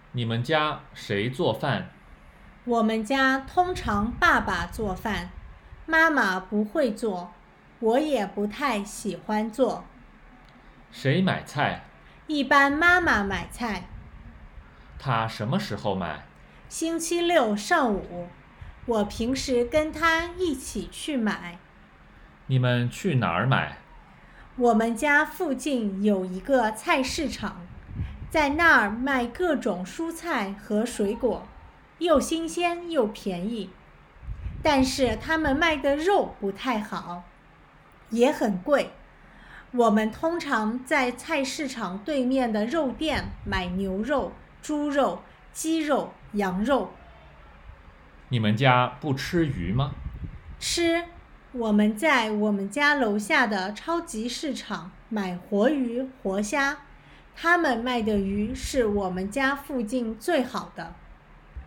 你们家谁做饭？ 我们家通常爸爸做饭，妈妈不会做，我也不太喜欢做。 谁买菜？ 一般妈妈买菜， 她什么时候买？ 星期六上午，我平时跟她一起去买。 你们去哪儿买？ 我们家附近有一个菜市场，在那儿卖各种蔬菜和水果，又新鲜又便宜。但是他们卖的肉不太好，也很贵。我们通常在菜市场对面的肉店买牛肉、猪肉、鸡肉、羊肉。 你们家不吃鱼吗？ 吃，我们在我们家楼下的超级市场买活鱼、活虾，他们卖的鱼是我们家附近最好的。